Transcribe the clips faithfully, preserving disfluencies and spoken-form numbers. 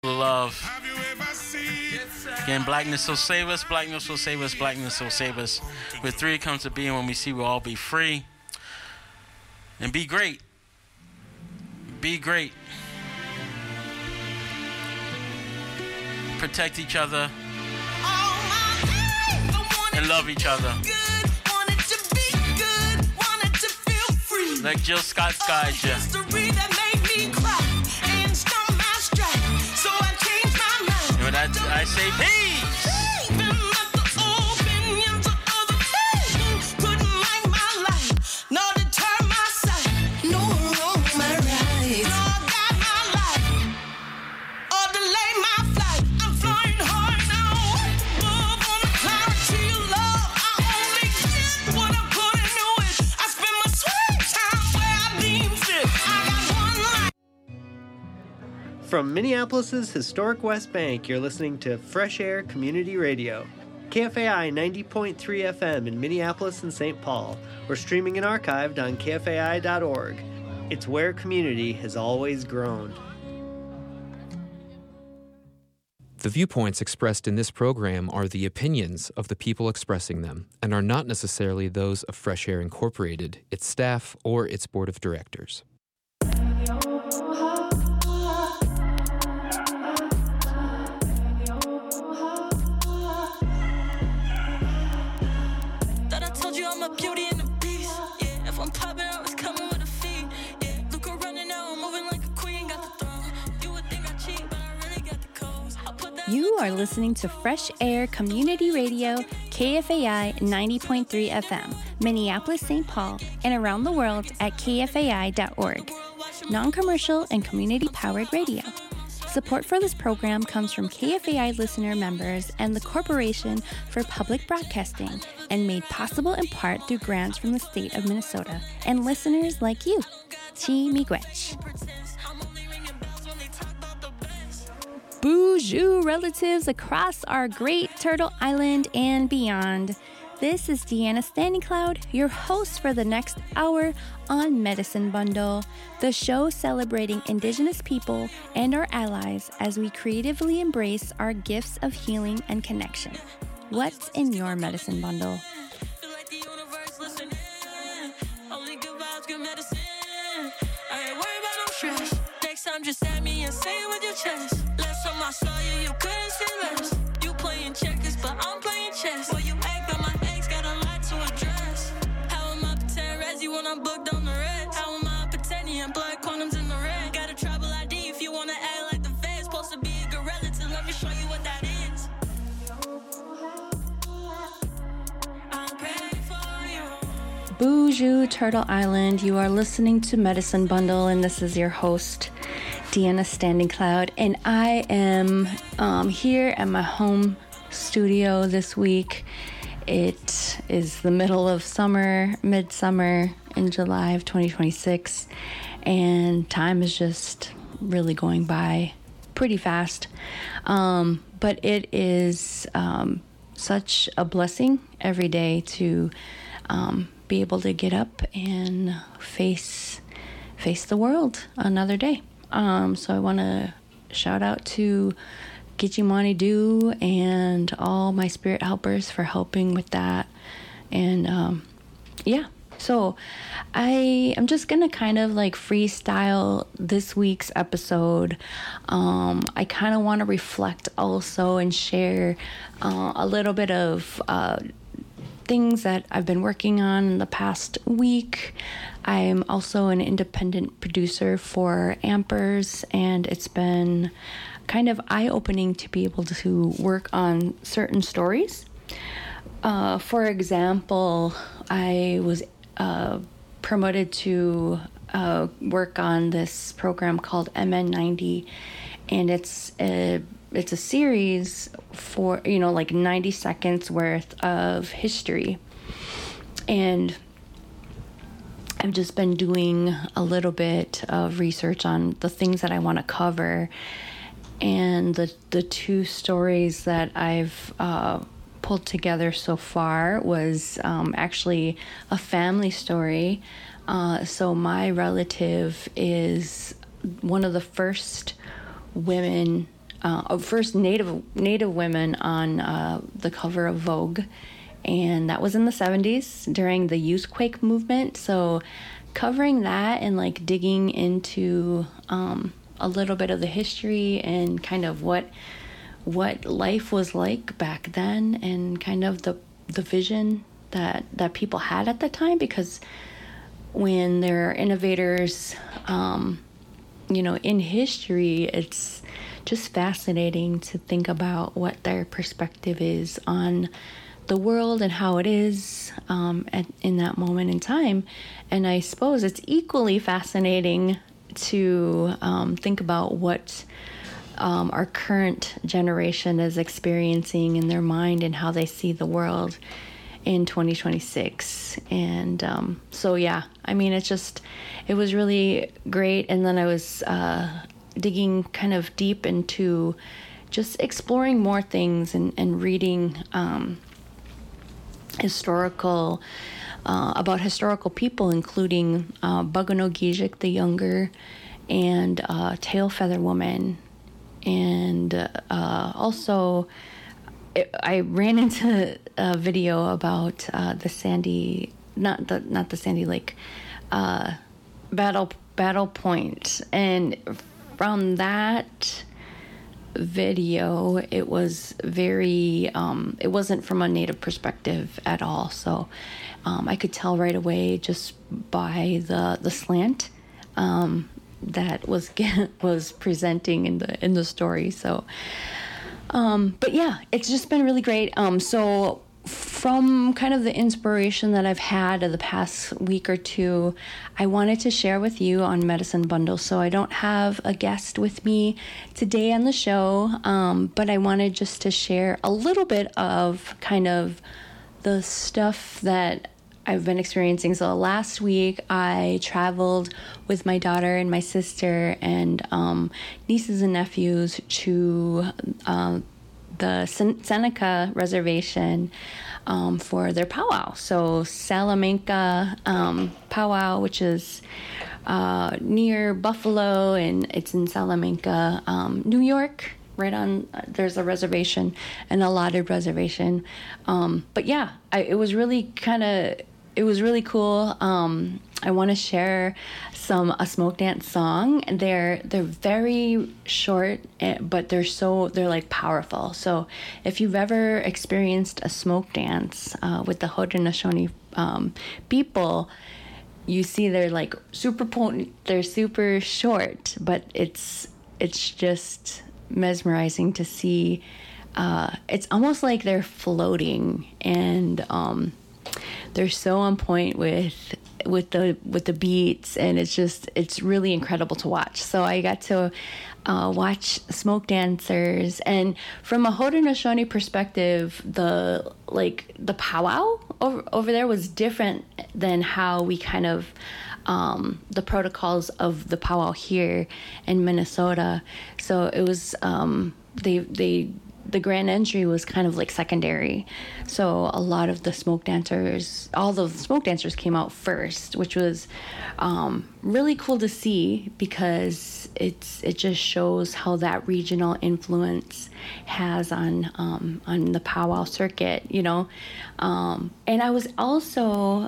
Love. Again, blackness will save us, blackness will save us, blackness will save us. With three it comes to being when we see we'll all be free. And be great. Be great. Protect each other. And love each other. Let Jill Scott guide you. And when I, I say peace. From Minneapolis' historic West Bank, you're listening to Fresh Air Community Radio. K F A I ninety point three F M in Minneapolis and Saint Paul. We're streaming and archived on K F A I dot org. It's where community has always grown. The viewpoints expressed in this program are the opinions of the people expressing them and are not necessarily those of Fresh Air Incorporated, its staff, or its board of directors. I'm a beauty and a beast, yeah. If I'm popping, I was coming with a fee, yeah. Look her running now, I'm moving like a queen, got the throne. You would think I cheat, but I really got the codes. You are listening to Fresh Air Community Radio, K F A I ninety point three F M, Minneapolis, Saint Paul, and around the world at K F A I dot org. Non-commercial and community-powered radio. Support for this program comes from K F A I listener members and the Corporation for Public Broadcasting, and made possible in part through grants from the state of Minnesota and listeners like you. Chi miigwech. Bonjour, relatives across our great Turtle Island and beyond. This is Deanna Standing Cloud, your host for the next hour on Medicine Bundle, the show celebrating Indigenous people and our allies as we creatively embrace our gifts of healing and connection. What's in your Medicine Bundle? Next time just at me and say it with your chest. Last time I saw you, you couldn't say less. You playing checkers, but I'm playing chess. Well, you act on my ex, got a lot to address. How am I pretend Resi when I'm booked on the red? How am I pretending I'm blood condoms in the red? Got a tribal I D if you wanna act like the feds. Supposed to be a good relative, let me show you what that is. I'm ready for you. Bonjour, Turtle Island. You are listening to Medicine Bundle, and this is your host, Deanna Standing Cloud, and I am um, here at my home studio this week. It is the middle of summer, midsummer in July of twenty twenty-six, and time is just really going by pretty fast. Um, but it is um, such a blessing every day to um, be able to get up and face face the world another day. Um, so I want to shout out to Gijimani Du and all my spirit helpers for helping with that. And um, yeah, so I am just going to kind of like freestyle this week's episode. Um, I kind of want to reflect also and share uh, a little bit of uh, things that I've been working on in the past week. I'm also an independent producer for Ampers, and it's been kind of eye-opening to be able to work on certain stories. Uh, for example, I was uh, promoted to uh, work on this program called M N ninety, and it's a it's a series for, you know, like ninety seconds worth of history. And I've just been doing a little bit of research on the things that I want to cover. And the the two stories that I've uh, pulled together so far was um, actually a family story. Uh, so my relative is one of the first women uh, first Native Native women on uh, the cover of Vogue, and that was in the seventies during the Youthquake movement. So covering that and like digging into um, a little bit of the history and kind of what what life was like back then, and kind of the the vision that that people had at the time, because when there are innovators, um, you know, in history, it's just fascinating to think about what their perspective is on the world and how it is um, at, in that moment in time. And I suppose it's equally fascinating to um, think about what um, our current generation is experiencing in their mind and how they see the world in twenty twenty-six. And um, so, yeah, I mean, it's just, it was really great. And then I was uh, digging kind of deep into just exploring more things and, and reading um, historical, uh, about historical people, including uh, Buganogigic the Younger and uh, Tailfeather Woman. And uh, also, I ran into a video about uh, the Sandy, not the not the Sandy Lake, uh, battle battle point, and from that video, it was very, um, it wasn't from a Native perspective at all. So um, I could tell right away just by the the slant um, that was was presenting in the in the story. So. Um, but yeah, it's just been really great. Um, so from kind of the inspiration that I've had of the past week or two, I wanted to share with you on Medicine Bundle. So I don't have a guest with me today on the show, um, but I wanted just to share a little bit of kind of the stuff that I've been experiencing. So last week I traveled with my daughter and my sister and um, nieces and nephews to uh, the Seneca Reservation um, for their powwow. So Salamanca um, powwow, which is uh, near Buffalo, and it's in Salamanca, um, New York. Right on, uh, there's a reservation, an allotted reservation. Um, but yeah, I, it was really kind of. It was really cool. Um, I want to share some a smoke dance song. They're they're very short, but they're so they're like powerful. So if you've ever experienced a smoke dance uh, with the Haudenosaunee um, people, you see they're like super potent. They're super short, but it's it's just mesmerizing to see. Uh, it's almost like they're floating, and um, they're so on point with with the with the beats, and it's just it's really incredible to watch. So I got to uh, watch smoke dancers, and from a Haudenosaunee perspective, the like the powwow over over there was different than how we kind of um, the protocols of the powwow here in Minnesota. So it was um, they they. The grand entry was kind of like secondary. So a lot of the smoke dancers, all the smoke dancers came out first, which was um, really cool to see, because it's it just shows how that regional influence has on um, on the powwow circuit, you know. Um, and I was also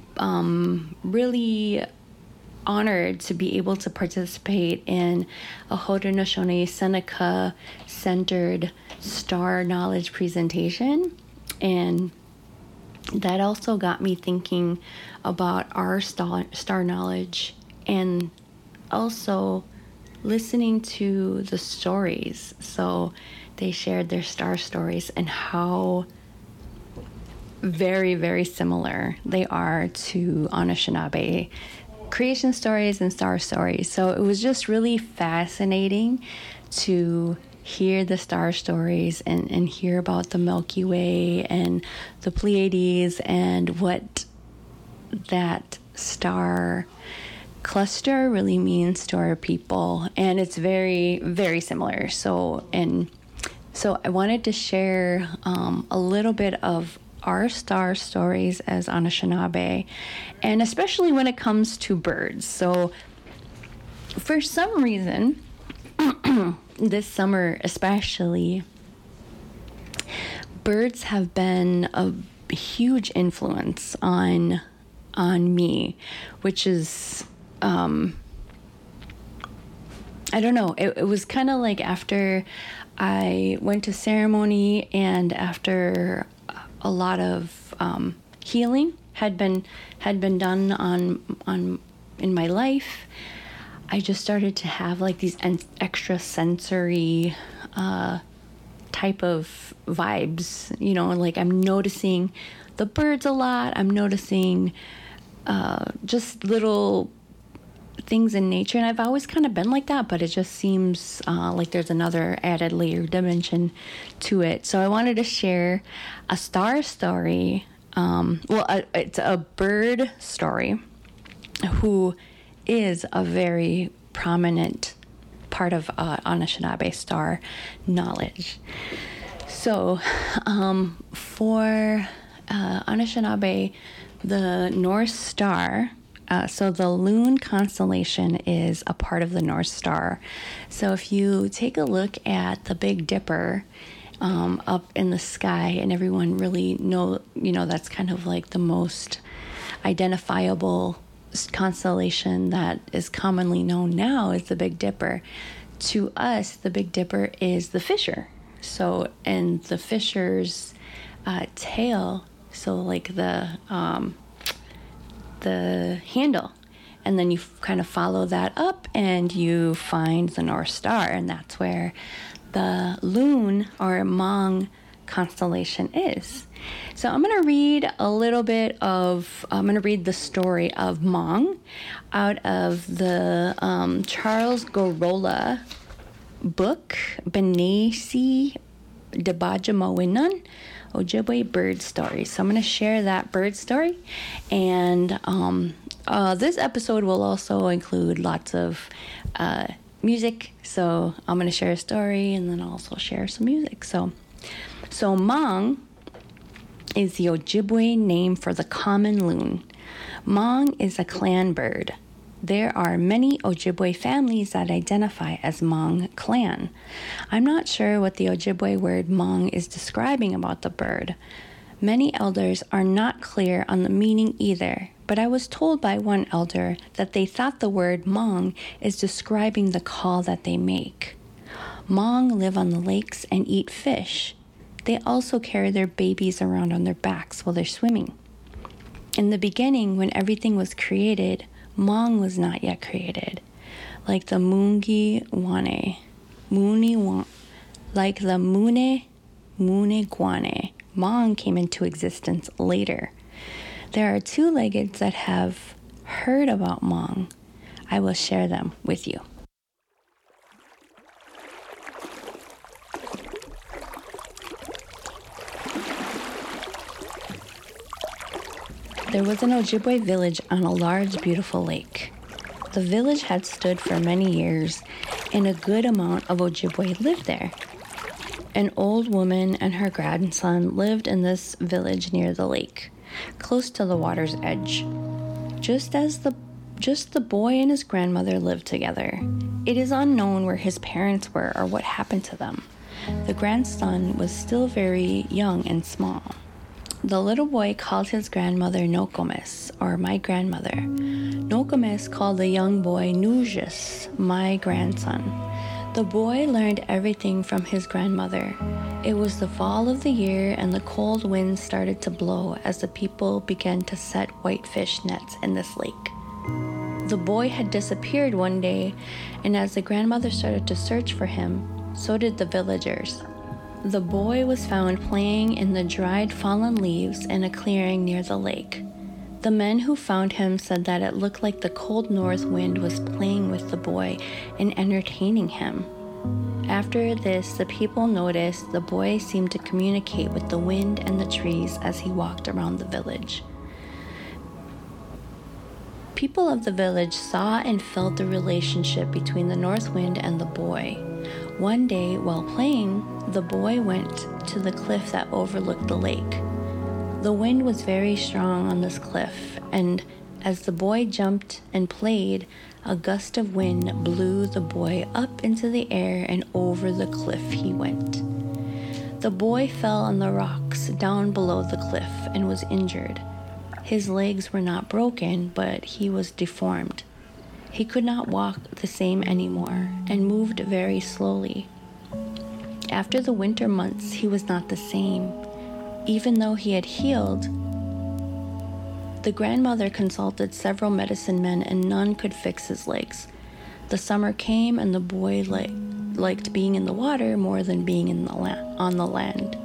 um, really honored to be able to participate in a Haudenosaunee Seneca centered star knowledge presentation, and that also got me thinking about our star, star knowledge, and also listening to the stories. So they shared their star stories and how very, very similar they are to Anishinaabe creation stories and star stories. So it was just really fascinating to hear the star stories and, and hear about the Milky Way and the Pleiades and what that star cluster really means to our people. And it's very, very similar. So, and so I wanted to share um, a little bit of our star stories as Anishinaabe, and especially when it comes to birds. So for some reason, this summer especially, birds have been a huge influence on on me, which is um I don't know, it, it was kind of like after I went to ceremony and after a lot of um healing had been had been done on on in my life, I just started to have like these en- extra sensory uh type of vibes, you know, like I'm noticing the birds a lot. I'm noticing uh, just little things in nature. And I've always kind of been like that, but it just seems uh, like there's another added layer dimension to it. So I wanted to share a star story. Um, well, a, it's a bird story who is a very prominent part of uh, Anishinaabe star knowledge. So um, for uh, Anishinaabe, the North Star, uh, so the Loon constellation is a part of the North Star. So if you take a look at the Big Dipper um, up in the sky, and everyone really know, you know, that's kind of like the most identifiable constellation that is commonly known now is the Big Dipper. To us, the Big Dipper is the Fisher. So, and the Fisher's uh, tail, so like the um, the handle, and then you f- kind of follow that up, and you find the North Star, and that's where the Loon or Hmong constellation is. So I'm going to read a little bit of, I'm going to read the story of Hmong out of the um, Charles Gorola book, Benesi Debajamowinan, Ojibwe Bird Story. So I'm going to share that bird story. And um, uh, this episode will also include lots of uh, music. So I'm going to share a story and then I'll also share some music. So, so Hmong is the Ojibwe name for the common loon. Hmong is a clan bird. There are many Ojibwe families that identify as Hmong clan. I'm not sure what the Ojibwe word Hmong is describing about the bird. Many elders are not clear on the meaning either, but I was told by one elder that they thought the word Hmong is describing the call that they make. Hmong live on the lakes and eat fish. They also carry their babies around on their backs while they're swimming. In the beginning, when everything was created, Hmong was not yet created. Like the Mungi Wane, Muni Wan, like the Mune Mune Guane, Hmong came into existence later. There are two-leggeds that have heard about Hmong. I will share them with you. There was an Ojibwe village on a large, beautiful lake. The village had stood for many years, and a good amount of Ojibwe lived there. An old woman and her grandson lived in this village near the lake, close to the water's edge. Just as the just the boy and his grandmother lived together. It is unknown where his parents were or what happened to them. The grandson was still very young and small. The little boy called his grandmother Nokomis, or my grandmother. Nokomis called the young boy Nujis, my grandson. The boy learned everything from his grandmother. It was the fall of the year and the cold winds started to blow as the people began to set whitefish nets in this lake. The boy had disappeared one day, and as the grandmother started to search for him, so did the villagers. The boy was found playing in the dried fallen leaves in a clearing near the lake. The men who found him said that it looked like the cold north wind was playing with the boy and entertaining him. After this, the people noticed the boy seemed to communicate with the wind and the trees as he walked around the village. People of the village saw and felt the relationship between the north wind and the boy. One day, while playing, the boy went to the cliff that overlooked the lake. The wind was very strong on this cliff, and As the boy jumped and played, a gust of wind blew the boy up into the air, and over the cliff he went. The boy fell on the rocks down below the cliff and was injured. His legs were not broken, but he was deformed. He could not walk the same anymore and moved very slowly. After the winter months, he was not the same. Even though he had healed, the grandmother consulted several medicine men and none could fix his legs. The summer came and the boy li- liked being in the water more than being in the la- on the land.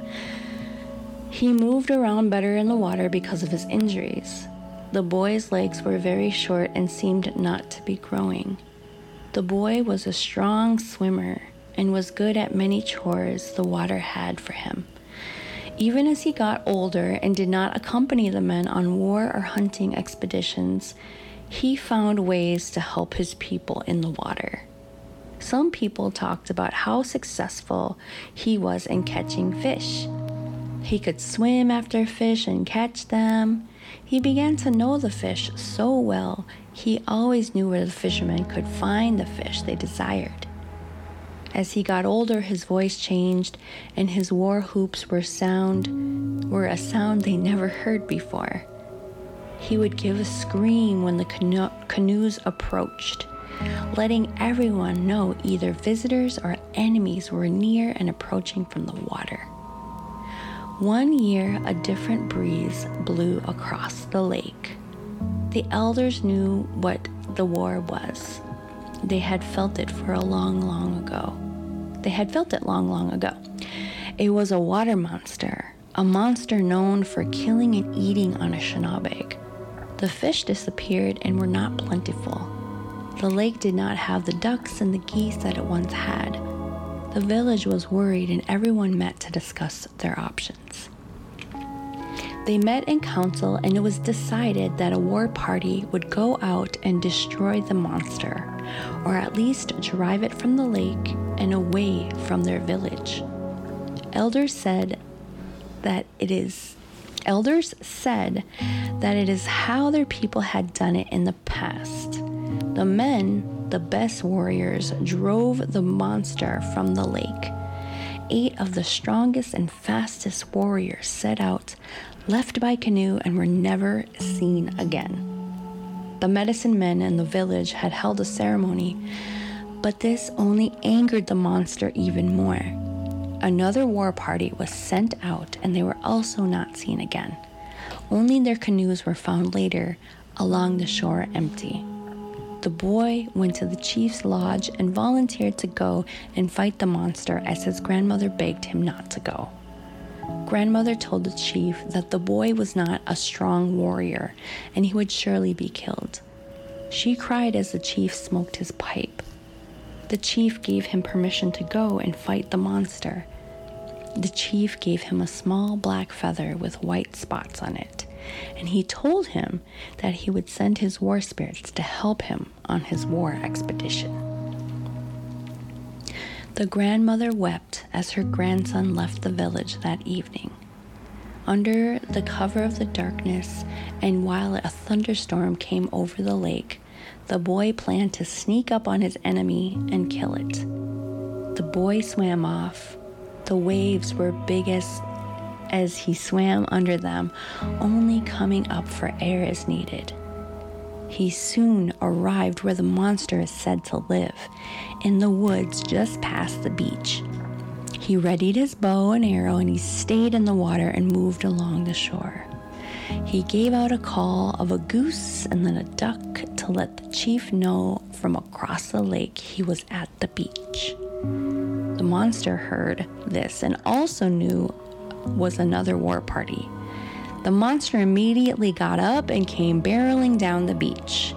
He moved around better in the water because of his injuries. The boy's legs were very short and seemed not to be growing. The boy was a strong swimmer and was good at many chores the water had for him. Even as he got older and did not accompany the men on war or hunting expeditions, he found ways to help his people in the water. Some people talked about how successful he was in catching fish. He could swim after fish and catch them. He began to know the fish so well, he always knew where the fishermen could find the fish they desired. As he got older, his voice changed, and his war whoops were sound were a sound they never heard before. He would give a scream when the cano- canoes approached, letting everyone know either visitors or enemies were near and approaching from the water. One year, a different breeze blew across the lake. The elders knew what the war was. They had felt it for a long, long ago. They had felt it long, long ago. It was a water monster, a monster known for killing and eating Anishinaabe. The fish disappeared and were not plentiful. The lake did not have the ducks and the geese that it once had. The village was worried and everyone met to discuss their options. They met in council and it was decided that a war party would go out and destroy the monster, or at least drive it from the lake and away from their village. Elders said that it is Elders said that it is how their people had done it in the past. The men, the best warriors, drove the monster from the lake. Eight of the strongest and fastest warriors set out, left by canoe, and were never seen again. The medicine men in the village had held a ceremony, but this only angered the monster even more. Another war party was sent out, and they were also not seen again. Only their canoes were found later, along the shore empty. The boy went to the chief's lodge and volunteered to go and fight the monster as his grandmother begged him not to go. Grandmother told the chief that the boy was not a strong warrior and he would surely be killed. She cried as the chief smoked his pipe. The chief gave him permission to go and fight the monster. The chief gave him a small black feather with white spots on it, and he told him that he would send his war spirits to help him on his war expedition. The grandmother wept as her grandson left the village that evening. Under the cover of the darkness, and while a thunderstorm came over the lake, the boy planned to sneak up on his enemy and kill it. The boy swam off. The waves were big as, as he swam under them, only coming up for air as needed. He soon arrived where the monster is said to live, in the woods just past the beach. He readied his bow and arrow and he stayed in the water and moved along the shore. He gave out a call of a goose and then a duck to let the chief know from across the lake he was at the beach. The monster heard this and also knew was another war party. The monster immediately got up and came barreling down the beach.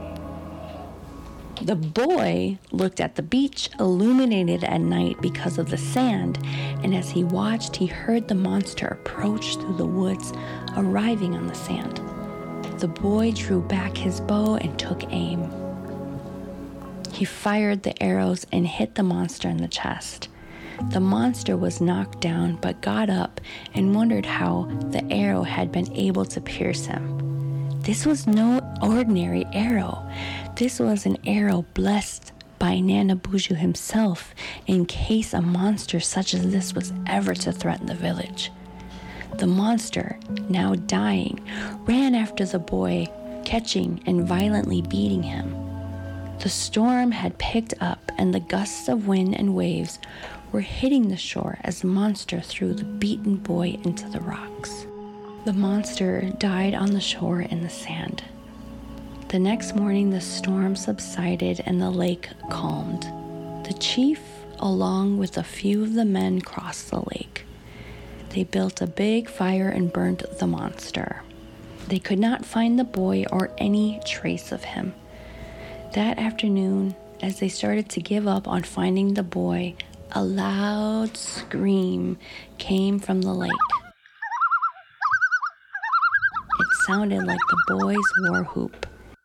The boy looked at the beach, illuminated at night because of the sand, and as he watched, he heard the monster approach through the woods, arriving on the sand. The boy drew back his bow and took aim. He fired the arrows and hit the monster in the chest. The monster was knocked down but got up and wondered how the arrow had been able to pierce him. This was no ordinary arrow. This was an arrow blessed by Nana Buju himself in case a monster such as this was ever to threaten the village. The monster, now dying, ran after the boy, catching and violently beating him. The storm had picked up, and the gusts of wind and waves were hitting the shore as the monster threw the beaten boy into the rocks. The monster died on the shore in the sand. The next morning, the storm subsided and the lake calmed. The chief, along with a few of the men, crossed the lake. They built a big fire and burnt the monster. They could not find the boy or any trace of him. That afternoon, as they started to give up on finding the boy, a loud scream came from the lake. It sounded like the boy's war whoop.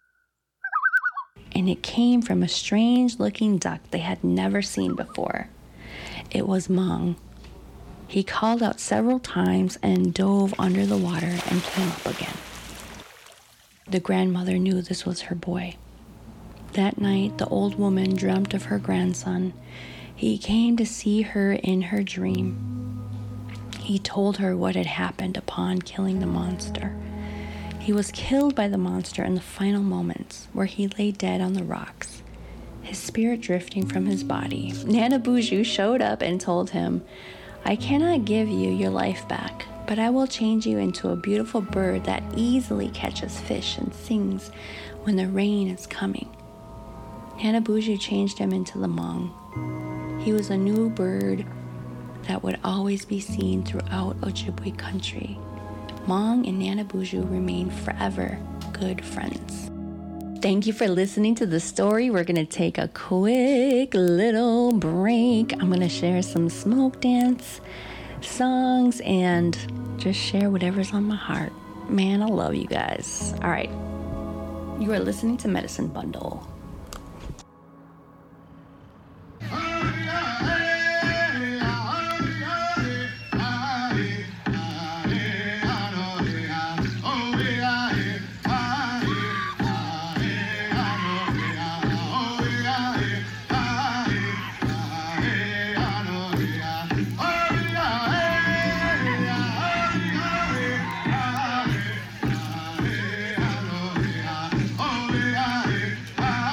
And it came from a strange-looking duck they had never seen before. It was Mong. He called out several times and dove under the water and came up again. The grandmother knew this was her boy. That night, the old woman dreamt of her grandson. He came to see her in her dream. He told her what had happened upon killing the monster. He was killed by the monster in the final moments, where he lay dead on the rocks, his spirit drifting from his body. Nana Buju showed up and told him, "I cannot give you your life back, but I will change you into a beautiful bird that easily catches fish and sings when the rain is coming." Nana Buju changed him into the Hmong. He was a new bird that would always be seen throughout Ojibwe country. Hmong and Nana Buju remain forever good friends. Thank you for listening to the story. We're going to take a quick little break. I'm going to share some smoke dance songs and just share whatever's on my heart. Man, I love you guys. All right. You are listening to Medicine Bundle. Ah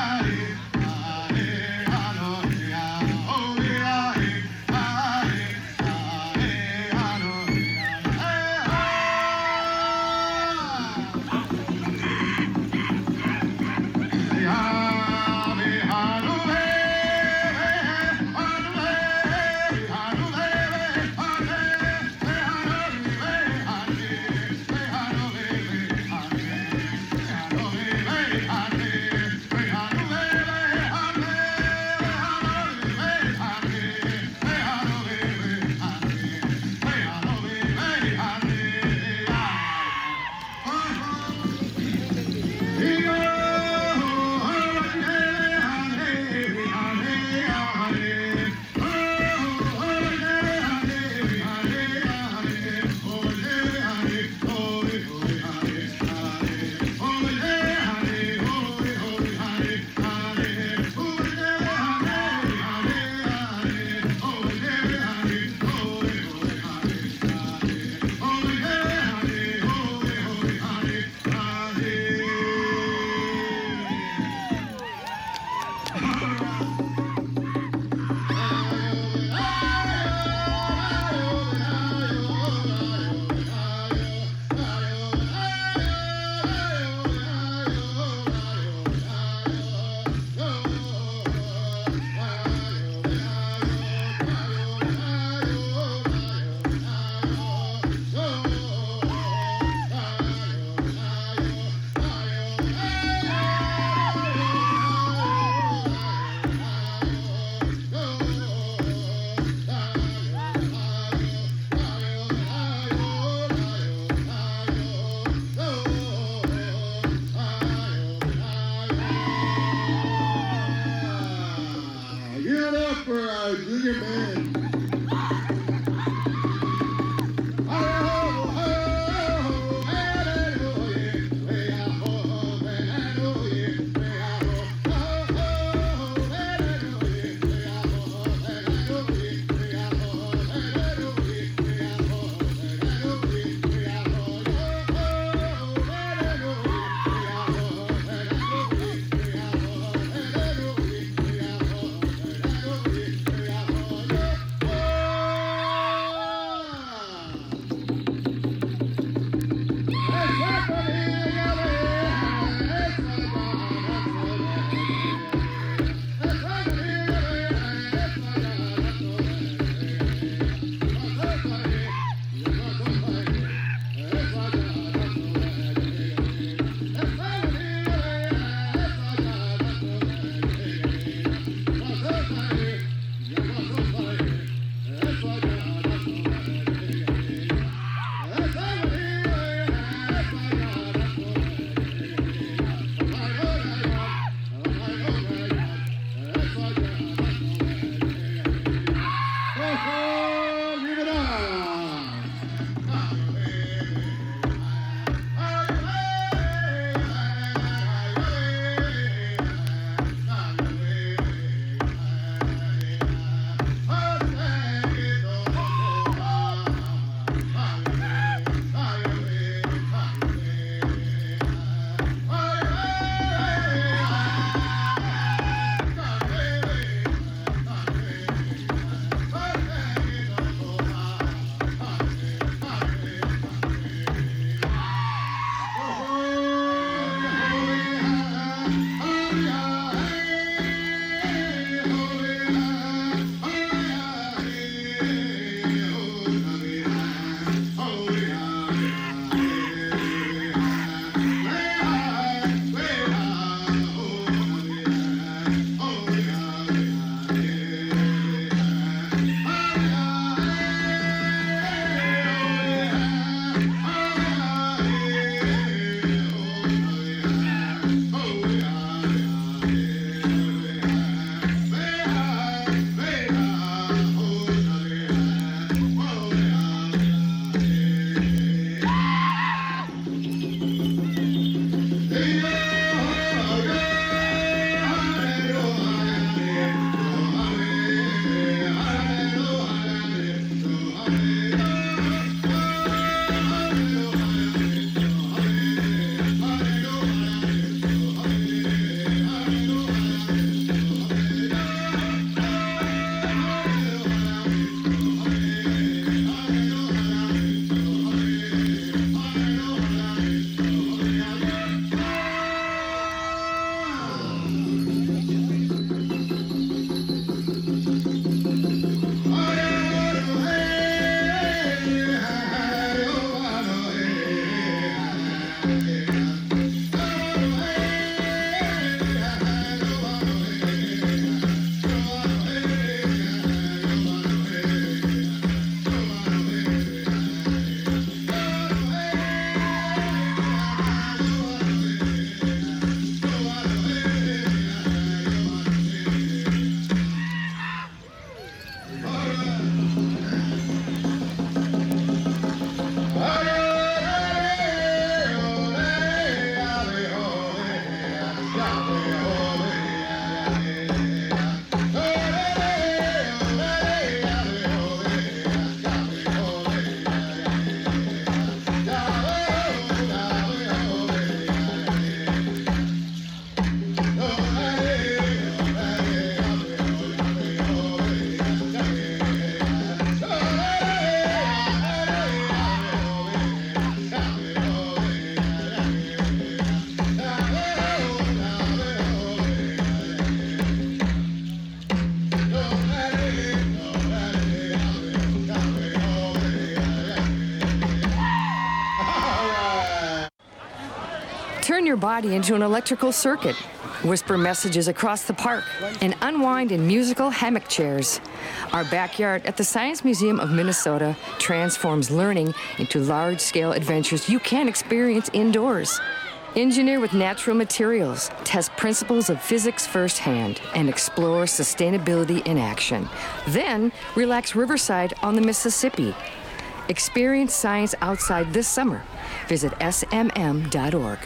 your body into an electrical circuit, whisper messages across the park, and unwind in musical hammock chairs. Our backyard at the Science Museum of Minnesota transforms learning into large-scale adventures you can experience indoors. Engineer with natural materials, test principles of physics firsthand, and explore sustainability in action. Then, relax riverside on the Mississippi. Experience science outside this summer. Visit S M M dot org.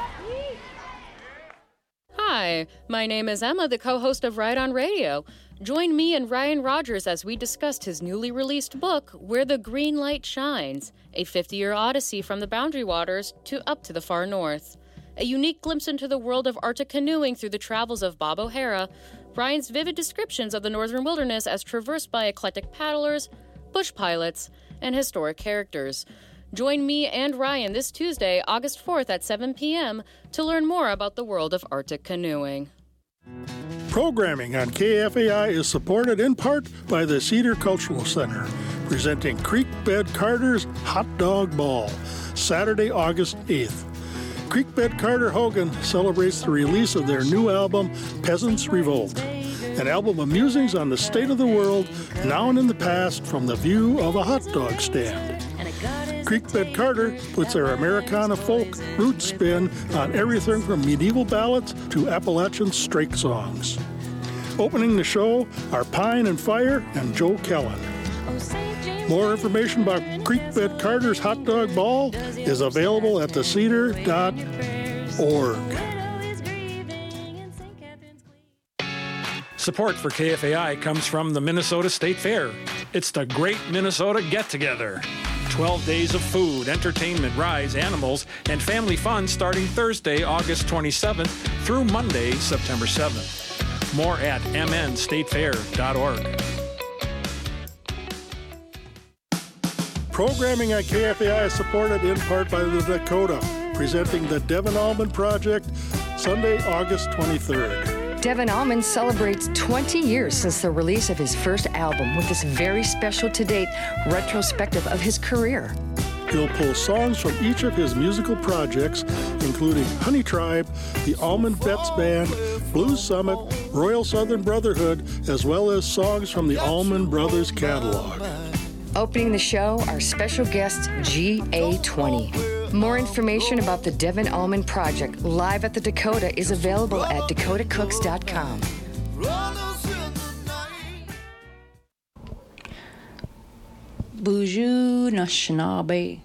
Hi, my name is Emma, the co-host of Ride on Radio. Join me and Ryan Rogers as we discussed his newly released book, Where the Green Light Shines, a fifty-year odyssey from the Boundary Waters to up to the far north. A unique glimpse into the world of Arctic canoeing through the travels of Bob O'Hara, Ryan's vivid descriptions of the northern wilderness as traversed by eclectic paddlers, bush pilots, and historic characters. Join me and Ryan this Tuesday, August fourth at seven p.m. to learn more about the world of Arctic canoeing. Programming on K F A I is supported in part by the Cedar Cultural Center, presenting Creekbed Carter's Hot Dog Ball, Saturday, August eighth. Creekbed Carter Hogan celebrates the release of their new album, Peasants Revolt, an album of musings on the state of the world, now and in the past, from the view of a hot dog stand. Creekbed Carter puts their Americana folk root spin on everything from medieval ballads to Appalachian strake songs. Opening the show are Pine and Fire and Joe Kellen. More information about Creekbed Carter's Hot Dog Ball is available at the cedar dot org. Support for K F A I comes from the Minnesota State Fair. It's the Great Minnesota Get-Together. twelve days of food, entertainment, rides, animals, and family fun starting Thursday, August twenty-seventh through Monday, September seventh. More at m n state fair dot org. Programming on K F A I is supported in part by the Dakota, presenting the Devin Allman Project, Sunday, August twenty-third. Devin Allman celebrates twenty years since the release of his first album with this very special to-date retrospective of his career. He'll pull songs from each of his musical projects, including Honey Tribe, the Allman Betts Band, Blues Summit, Royal Southern Brotherhood, as well as songs from the Allman Brothers catalog. Opening the show, our special guest, G A twenty. More information about the Devin Allman Project live at the Dakota is available at dakota cooks dot com. Bonjour, Anishinaabe.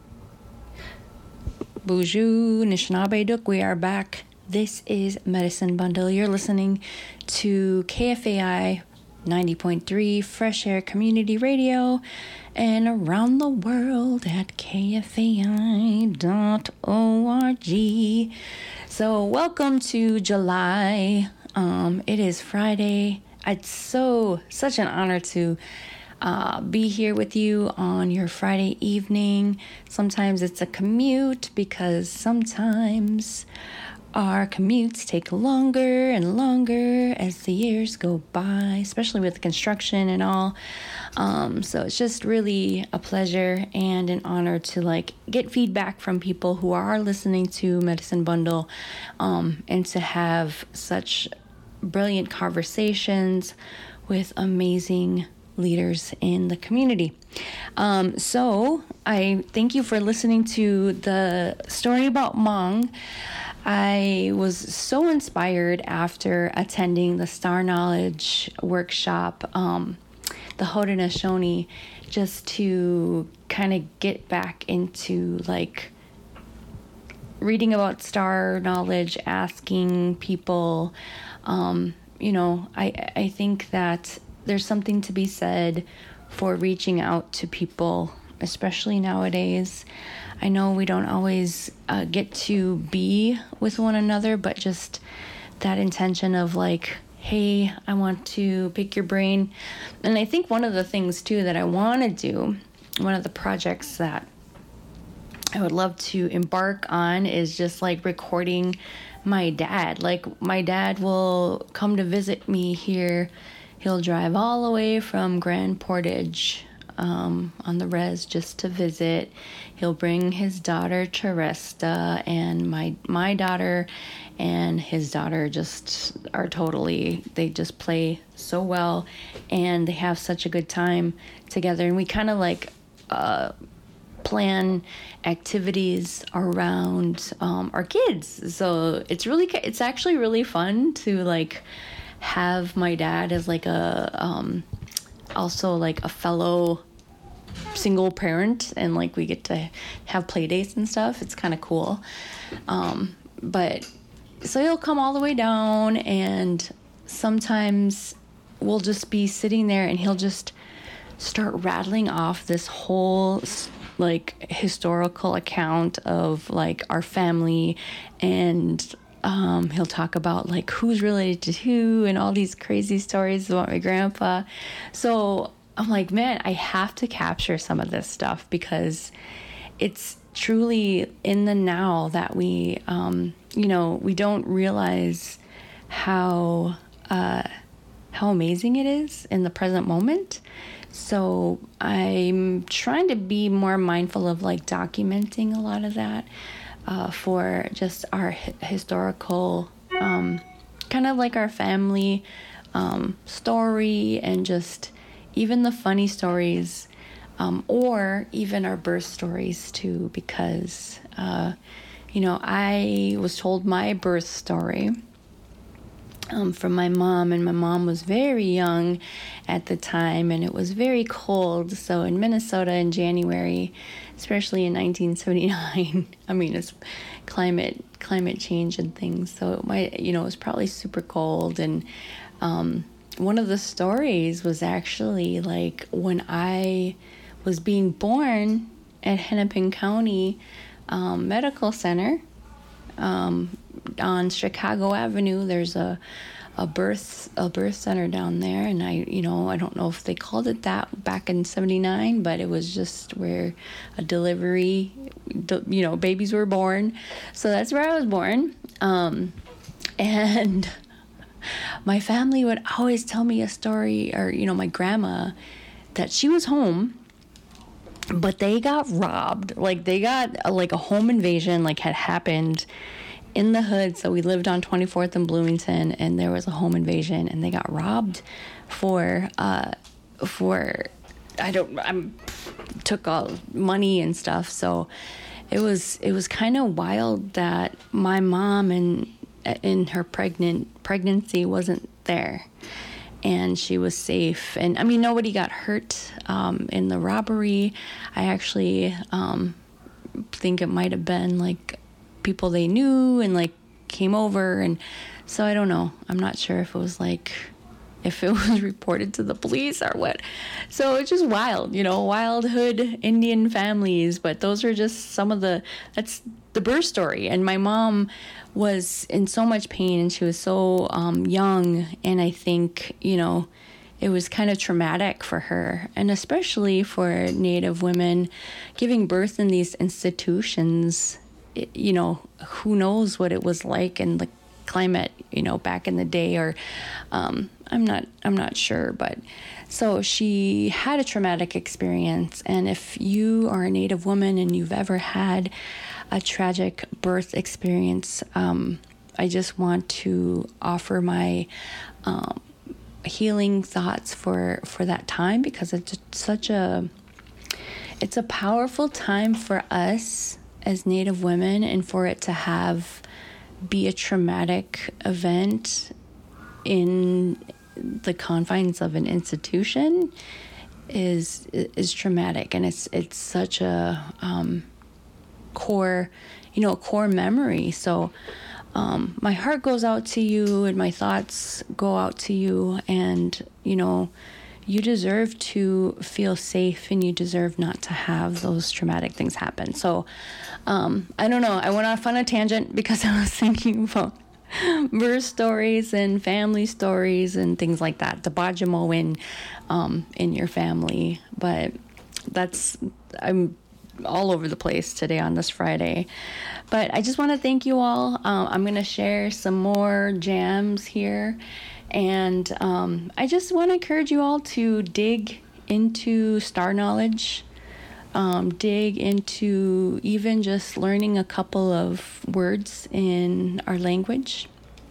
Bonjour, Anishinaabe Duk. We are back. This is Medicine Bundle. You're listening to K F A I ninety point three Fresh Air Community Radio and around the world at K F A I dot org. So welcome to July. Um, it is Friday. It's so, such an honor to uh, be here with you on your Friday evening. Sometimes it's a commute because sometimes our commutes take longer and longer as the years go by, especially with construction and all. Um, so it's just really a pleasure and an honor to like get feedback from people who are listening to Medicine Bundle, um, and to have such brilliant conversations with amazing leaders in the community. Um, so I thank you for listening to the story about Hmong. I was so inspired after attending the Star Knowledge workshop, um, the Haudenosaunee, just to kind of get back into like reading about star knowledge, asking people. Um, you know, I I think that there's something to be said for reaching out to people, especially nowadays. I know we don't always uh, get to be with one another, but just that intention of like, hey, I want to pick your brain. And I think one of the things too that I want to do, one of the projects that I would love to embark on is just like recording my dad. Like my dad will come to visit me here. He'll drive all the way from Grand Portage um, on the res just to visit. He'll bring his daughter Teresta, and my my daughter and his daughter just are totally, they just play so well, and they have such a good time together. And we kind of like uh, plan activities around um, our kids. So it's really, it's actually really fun to like have my dad as like a, um, also like a fellow single parent, and like we get to have play dates and stuff. It's kind of cool. Um, but so he'll come all the way down, and sometimes we'll just be sitting there and he'll just start rattling off this whole like historical account of like our family, and um, he'll talk about like who's related to who and all these crazy stories about my grandpa. So I'm like, man, I have to capture some of this stuff because it's truly in the now that we, um, you know, we don't realize how uh, how amazing it is in the present moment. So I'm trying to be more mindful of like documenting a lot of that uh, for just our hi- historical, um, kind of like our family um, story, and just even the funny stories, um, or even our birth stories too, because, uh, you know, I was told my birth story um, from my mom, and my mom was very young at the time, and it was very cold. So in Minnesota in January, especially in nineteen seventy-nine, I mean, it's climate, climate change and things. So it might, you know, it was probably super cold. And, um, one of the stories was actually like when I was being born at Hennepin County um, Medical Center um, on Chicago Avenue. There's a a birth a birth center down there, and I you know I don't know if they called it that back in seventy-nine, but it was just where a delivery, you know, babies were born. So that's where I was born, um, and my family would always tell me a story, or, you know, my grandma, that she was home, but they got robbed. Like, they got, a, like, a home invasion, like, had happened in the hood. So we lived on twenty-fourth and Bloomington, and there was a home invasion, and they got robbed for, uh, for, I don't, I'm, took all money and stuff. So it was, it was kind of wild that my mom and, in her pregnant pregnancy wasn't there, and she was safe. And I mean, nobody got hurt um, in the robbery. I actually um, think it might have been like people they knew and like came over, and so I don't know. I'm not sure if it was like if it was reported to the police or what. So it's just wild, you know, wild hood Indian families. But those are just some of the, that's the birth story. And my mom was in so much pain, and she was so um, young. And I think, you know, it was kind of traumatic for her, and especially for Native women giving birth in these institutions. It, you know, who knows what it was like in the climate, you know, back in the day, or um, I'm not, I'm not sure, but so she had a traumatic experience. And if you are a Native woman and you've ever had a tragic birth experience, um, I just want to offer my um, healing thoughts for, for that time, because it's such a, it's a powerful time for us as Native women, and for it to have be a traumatic event in the confines of an institution is is traumatic, and it's it's such a um, core, you know, a core memory. So um, my heart goes out to you, and my thoughts go out to you, and you know, you deserve to feel safe, and you deserve not to have those traumatic things happen. So um, I don't know. I went off on a tangent because I was thinking about birth stories and family stories and things like that, the Bajamo um, in your family. But that's, I'm all over the place today on this Friday. But I just want to thank you all. Um, I'm going to share some more jams here. And um, I just want to encourage you all to dig into star knowledge, um, dig into even just learning a couple of words in our language,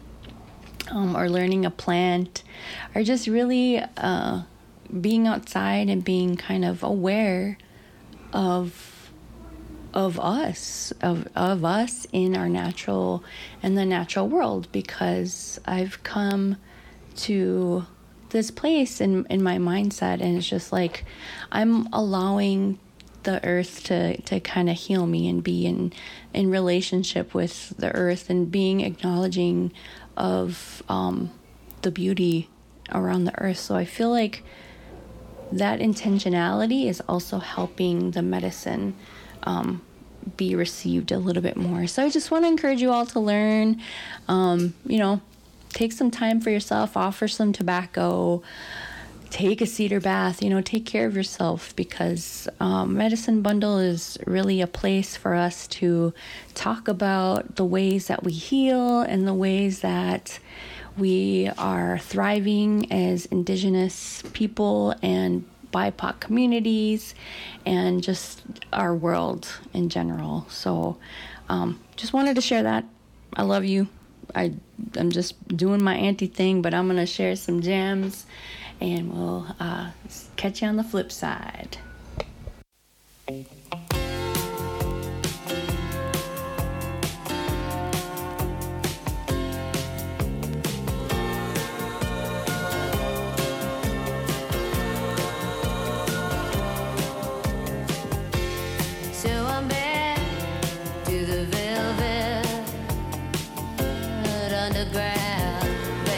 um, or learning a plant, or just really uh, being outside and being kind of aware of of us, of, of us in our natural, in the natural world, because I've come to this place in, in my mindset, and it's just like I'm allowing the earth to, to kind of heal me and be in, in relationship with the earth and being acknowledging of um, the beauty around the earth. So I feel like that intentionality is also helping the medicine um, be received a little bit more. So I just want to encourage you all to learn, um, you know, take some time for yourself, offer some tobacco, take a cedar bath, you know, take care of yourself, because um, Medicine Bundle is really a place for us to talk about the ways that we heal and the ways that we are thriving as Indigenous people and B I P O C communities, and just our world in general. So um, just wanted to share that. I love you. I, I'm just doing my auntie thing, but I'm going to share some jams, and we'll uh, catch you on the flip side.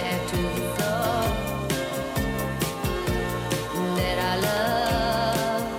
That I love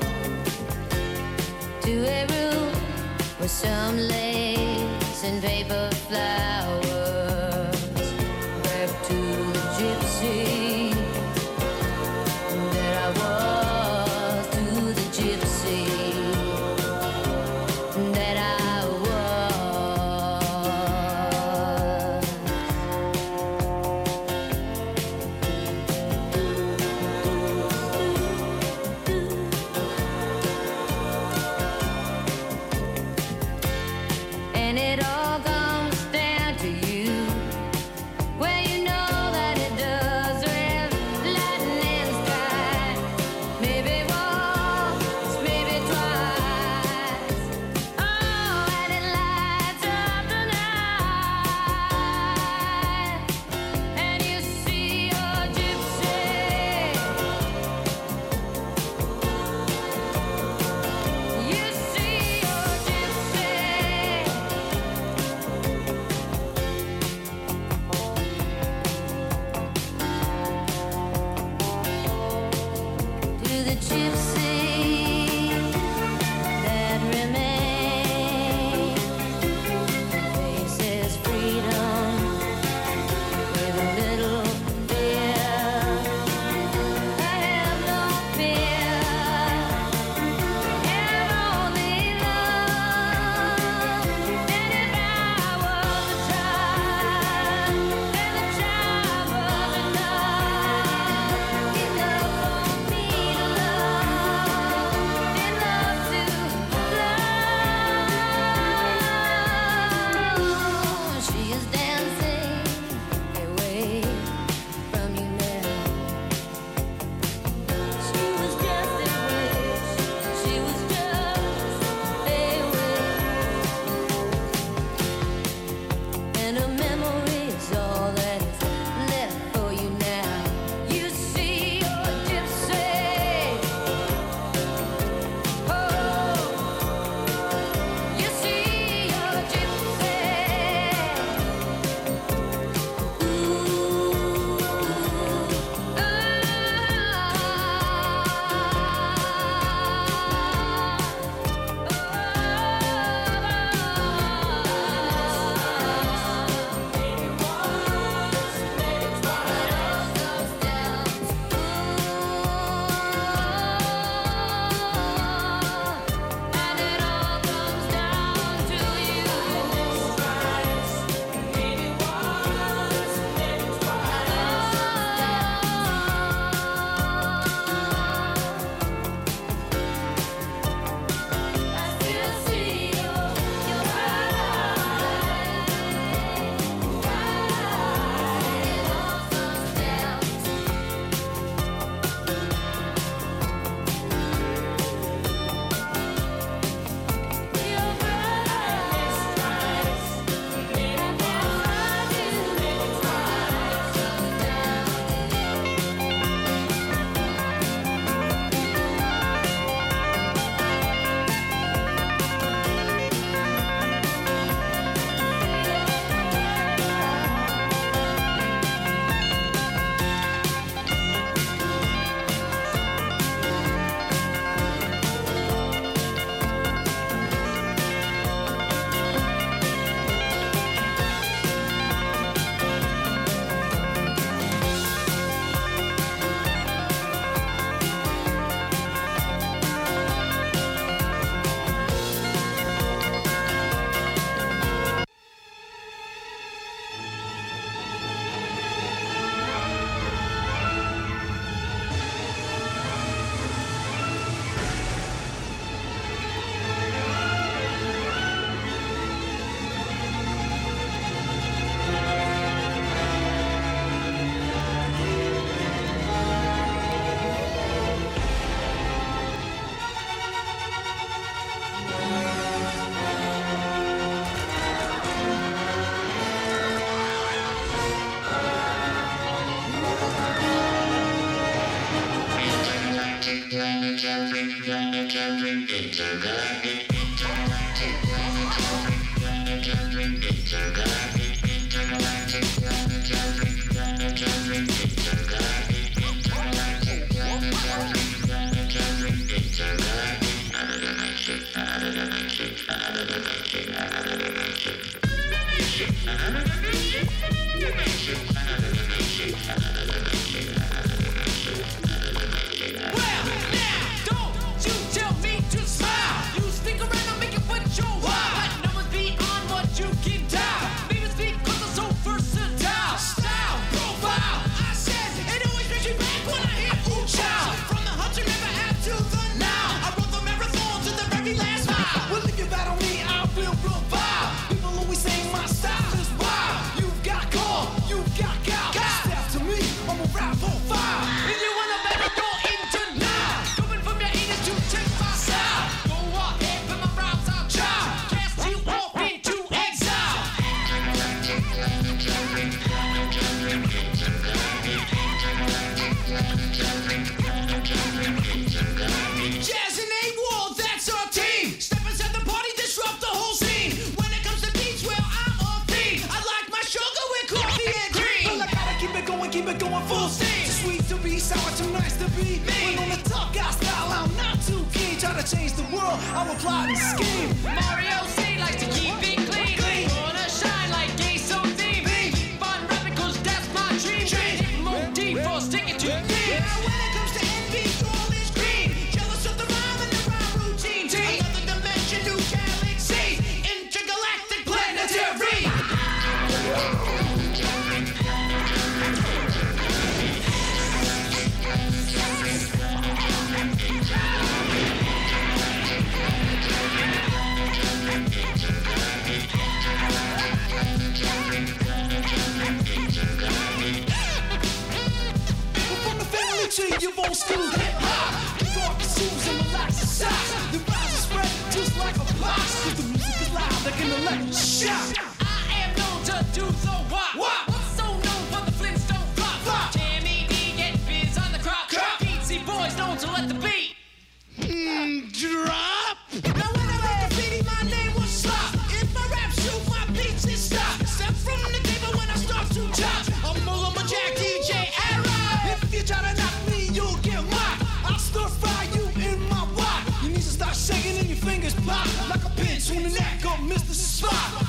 Change the world, I will plot and scheme. Mario C likes to keep it clean. clean. Wanna shine like gay so theme. Fun rapping cause that's my dream. Dream. More deep for sticking to me. Yeah, when it comes to envy, all is green. Jealous of the rhyme and the rhyme routine. Team. Another dimension, new galaxy. Intergalactic planetary. You've old school hip-hop. Kick off your shoes and relax your socks. The rhymes are spread just like a box. Cause the music is loud like an electric shock. I am known to do the wop. Wop. So known for the Flintstone flop. Flop. Tammy D get biz on the crop. Crop. Beatsy boys known to let the beat mm, drop. Now when I wrote graffiti, my name was Slop. If I rap, shoot, my beats is stop. Step from the table when I start to chop. I'm Muller, my Jack, D J, Era. If you try to knock me, you'll get mocked. I'll stir fry you in my wok. Your knees will start shaking and your fingers pop like a pinch on the neck of Mister Spock.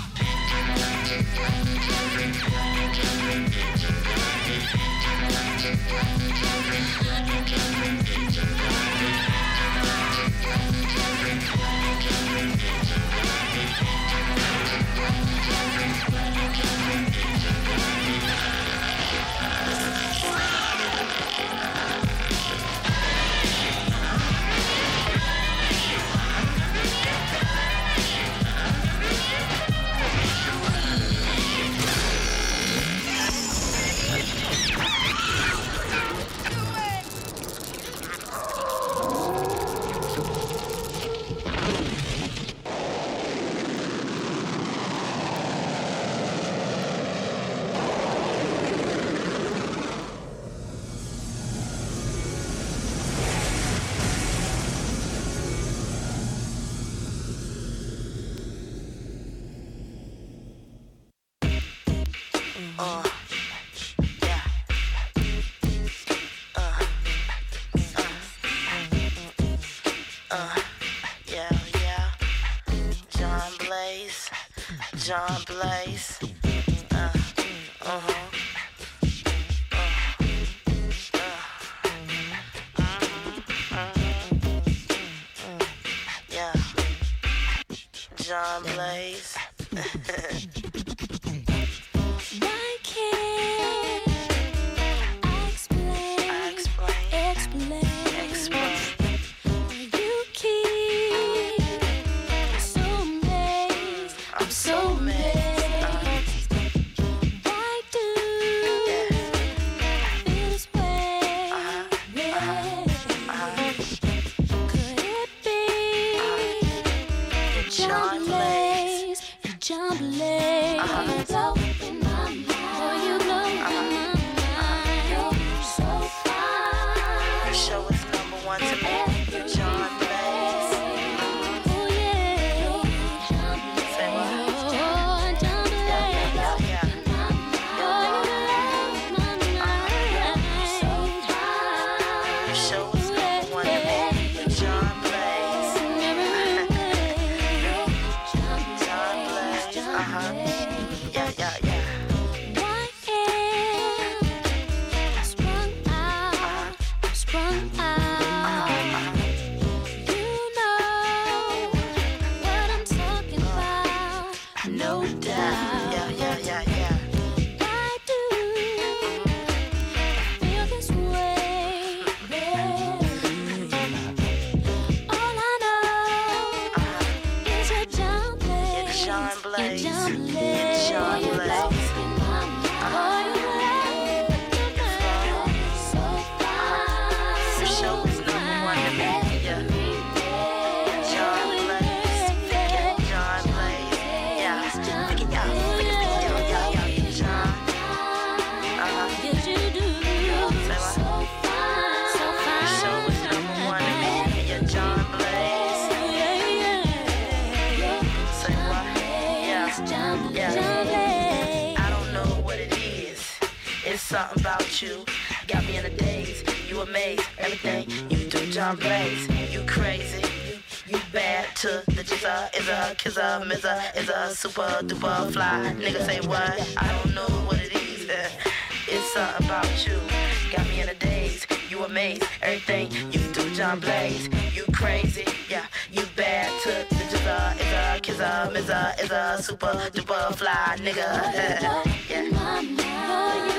John Blaze. Uh, uh-huh. John Blaze. Why can't I explain? I explain. Explain. Explain. You keep so amazed. I'm so amazed. Why do you feel this way? Yeah. Could it be John Blaze? John Blaze. You blow in my mind. Oh, you blow in my mind. You're so fine. Your show is number one to me. Blaze. John Blaze. Show is number one to me, yeah. John Blaze, yeah, John Blaze, yeah. Look at y'all, look at me, yo, yo, yo, John. Uh-huh. Say what? Show is number one to me, yeah, John Blaze. Say what? Yeah, yeah. I don't know what it is. It's something about you. Got me in a daze. You amaze everything you do, John Blaze. You crazy, you, you bad to the jizza. Is a kizza, mizza, is a super duper fly. Nigga say what? I don't know what it is. It's something about you. Got me in a daze. You amaze everything you do, John Blaze. You crazy, yeah. You bad to the jizza. Is a kizza, mizza, is a super duper fly. Nigga, yeah.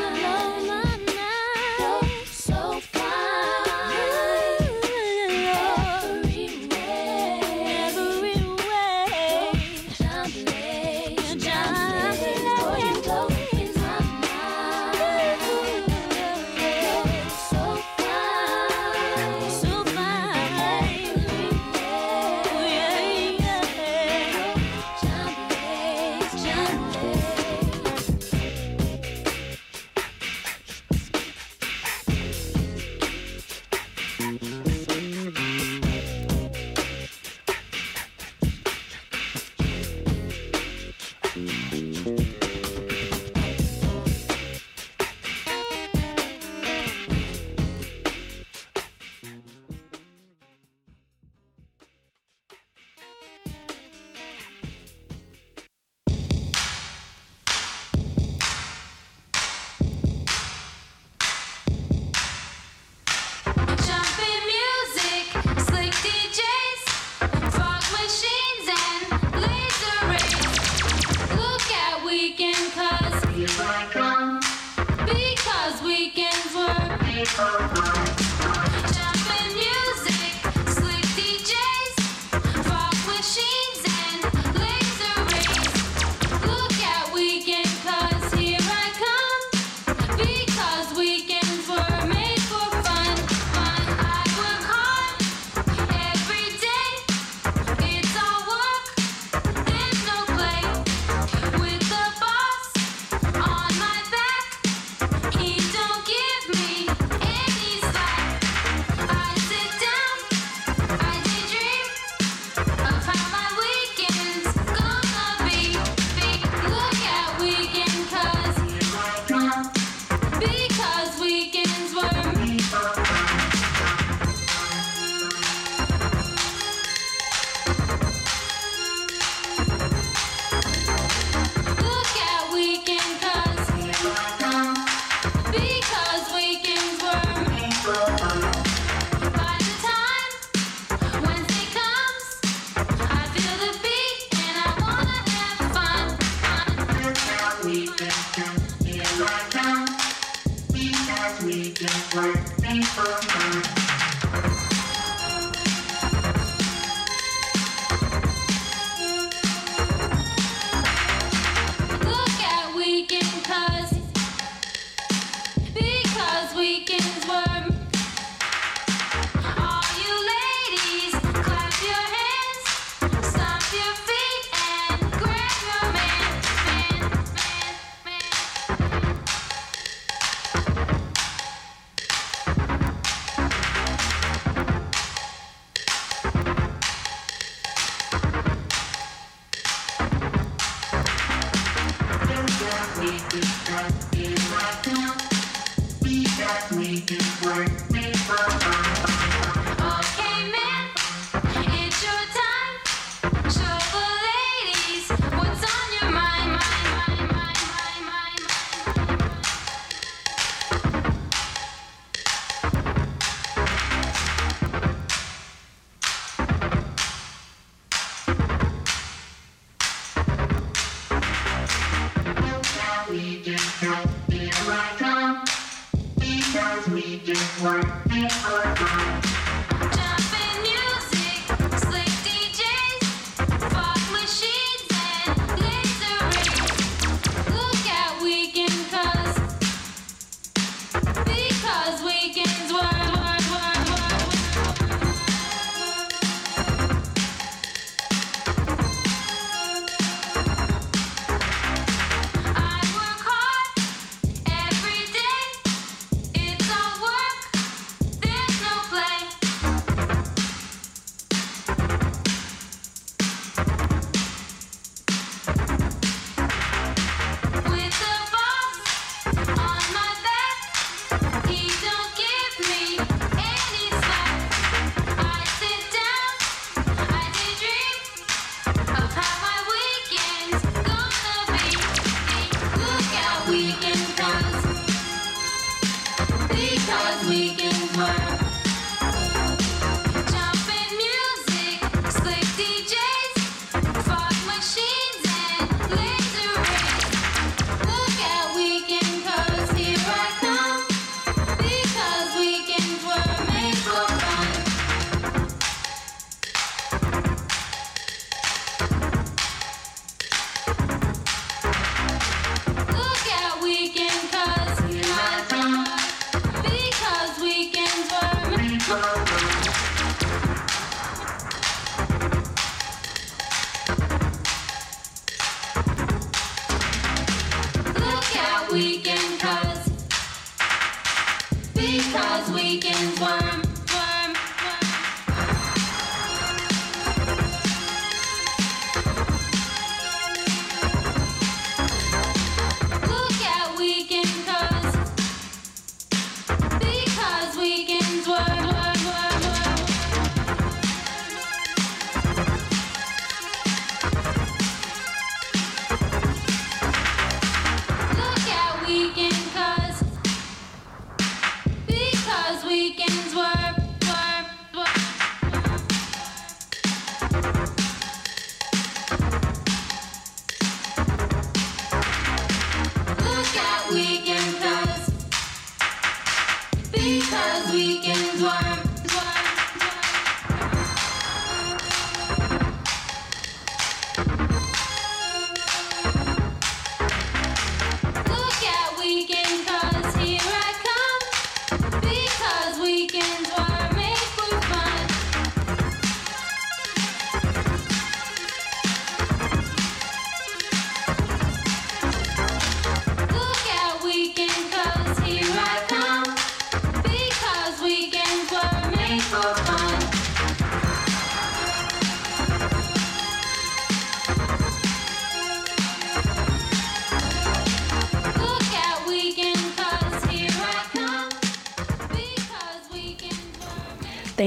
He don't give me any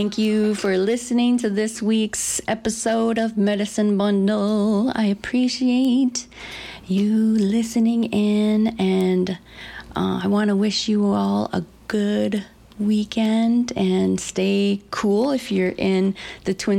Thank you for listening to this week's episode of Medicine Bundle. I appreciate you listening in, and uh, I want to wish you all a good weekend and stay cool if you're in the Twin